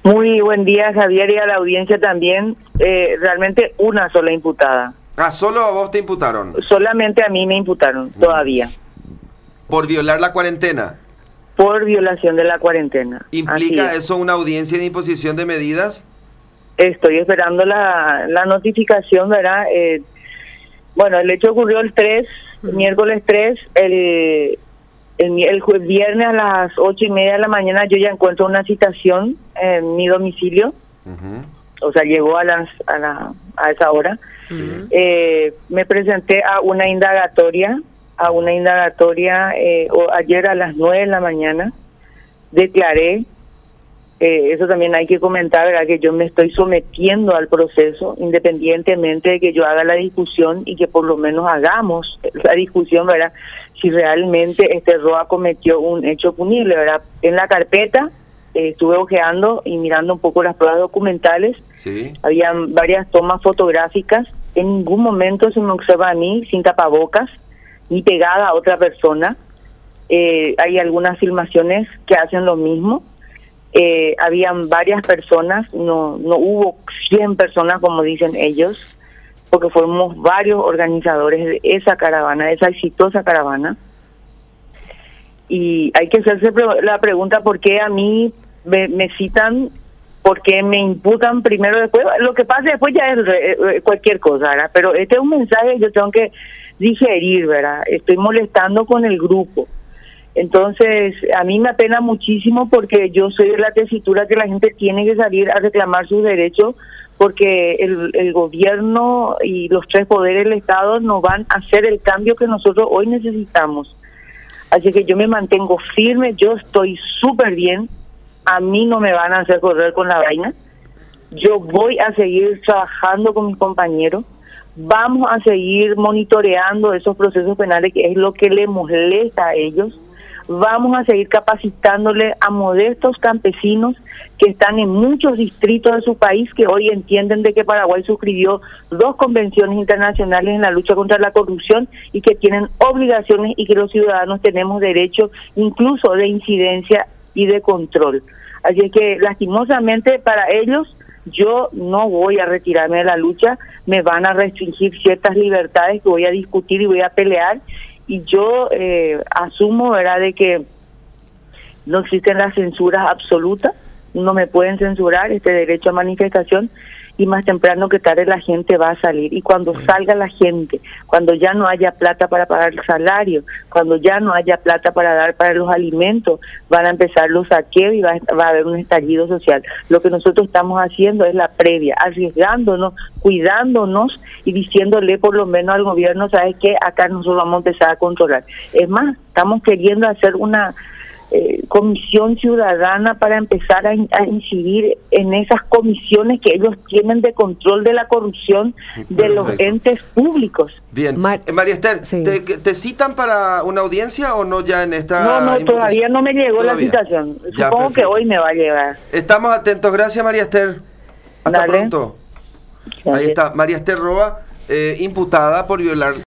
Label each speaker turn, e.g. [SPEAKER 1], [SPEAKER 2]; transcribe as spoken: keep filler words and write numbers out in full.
[SPEAKER 1] Muy buen día, Javier, y a la audiencia también. Eh, realmente una sola imputada.
[SPEAKER 2] Ah, ¿solo a vos te imputaron?
[SPEAKER 1] Solamente a mí me imputaron, mm. todavía.
[SPEAKER 2] ¿Por violar la cuarentena?
[SPEAKER 1] Por violación de la cuarentena.
[SPEAKER 2] ¿Implica eso una audiencia de imposición de medidas?
[SPEAKER 1] Estoy esperando la, la notificación, ¿verdad? Eh, bueno, el hecho ocurrió el tres, mm. miércoles tres, el... El, el viernes a las ocho y media de la mañana yo ya encuentro una citación en mi domicilio, uh-huh. o sea, llegó a las a, la, a esa hora. Uh-huh. eh, me presenté a una indagatoria, a una indagatoria eh, o, ayer a las nueve de la mañana, declaré, eh, eso también hay que comentar, ¿verdad? Que yo me estoy sometiendo al proceso, independientemente de que yo haga la discusión y que por lo menos hagamos la discusión, ¿verdad? Si realmente este Roa cometió un hecho punible, ¿verdad? En la carpeta eh, estuve ojeando y mirando un poco las pruebas documentales.
[SPEAKER 2] Sí.
[SPEAKER 1] Habían varias tomas fotográficas. En ningún momento se me observa a mí sin tapabocas ni pegada a otra persona. Eh, hay algunas filmaciones que hacen lo mismo. Eh, habían varias personas, no no hubo cien personas como dicen ellos, porque fuimos varios organizadores de esa caravana, de esa exitosa caravana. Y hay que hacerse la pregunta por qué a mí me, me citan, por qué me imputan primero, después. Lo que pasa después ya es eh, cualquier cosa, ¿verdad? Pero este es un mensaje que yo tengo que digerir, ¿verdad? Estoy molestando con el grupo. Entonces, a mí me apena muchísimo porque yo soy de la tesitura que la gente tiene que salir a reclamar sus derechos, porque el, el gobierno y los tres poderes del Estado nos van a hacer el cambio que nosotros hoy necesitamos. Así que yo me mantengo firme, yo estoy súper bien, a mí no me van a hacer correr con la vaina, yo voy a seguir trabajando con mis compañeros, vamos a seguir monitoreando esos procesos penales que es lo que les molesta a ellos. Vamos a seguir capacitándole a modestos campesinos que están en muchos distritos de su país, que hoy entienden de que Paraguay suscribió dos convenciones internacionales en la lucha contra la corrupción y que tienen obligaciones y que los ciudadanos tenemos derecho incluso de incidencia y de control. Así que lastimosamente para ellos yo no voy a retirarme de la lucha, me van a restringir ciertas libertades que voy a discutir y voy a pelear. Y yo eh, asumo, ¿verdad?, de que no existen las censuras absolutas, no me pueden censurar este derecho a manifestación y más temprano que tarde la gente va a salir. Y cuando sí. salga la gente, cuando ya no haya plata para pagar el salario, cuando ya no haya plata para dar para los alimentos, van a empezar los saqueos y va a, va a haber un estallido social. Lo que nosotros estamos haciendo es la previa, arriesgándonos, cuidándonos y diciéndole por lo menos al gobierno, ¿sabes qué? Acá nosotros vamos a empezar a controlar. Es más, estamos queriendo hacer una Eh, comisión ciudadana para empezar a, a incidir en esas comisiones que ellos tienen de control de la corrupción de Perfecto. Los entes públicos.
[SPEAKER 2] Bien, Mar eh, María Esther, sí. ¿te, ¿te citan para una audiencia o no ya en esta?
[SPEAKER 1] No, no, todavía no me llegó ¿Todavía? La citación. Ya, Supongo perfecto. Que hoy me va a llegar.
[SPEAKER 2] Estamos atentos, gracias María Esther. Hasta Dale. Pronto. Dale. Ahí está, María Esther Roa, eh, imputada por violar